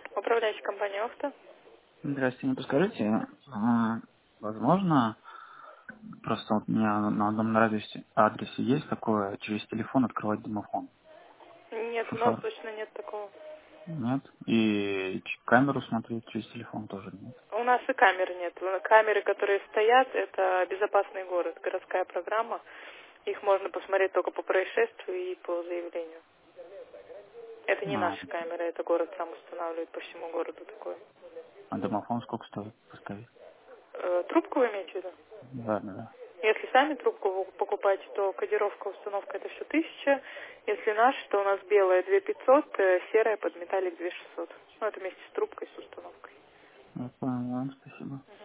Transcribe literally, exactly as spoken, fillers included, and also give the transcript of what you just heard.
Управляющая компания «Авто». Здрасте, не подскажите, а, возможно, просто вот у меня на одном адресе, адресе есть такое, через телефон открывать домофон? Нет, у нас Шофер? точно нет такого. Нет. И ч- камеру смотреть через телефон тоже нет. У нас и камер нет. Камеры, которые стоят, это «Безопасный город», городская программа. Их можно посмотреть только по происшествию и по заявлению. Это не А, наши камеры, это город сам устанавливает по всему городу такое. а домофон сколько стоит поставить? Э, Трубку вы имеете в виду? Да, да, да. Если сами трубку вы покупаете, то кодировка, установка это все тысяча. Если наш, то у нас белая две пятьсот, э, серая под металлик две шестьсот. Ну, это вместе с трубкой, с установкой. Я понял, ладно, спасибо.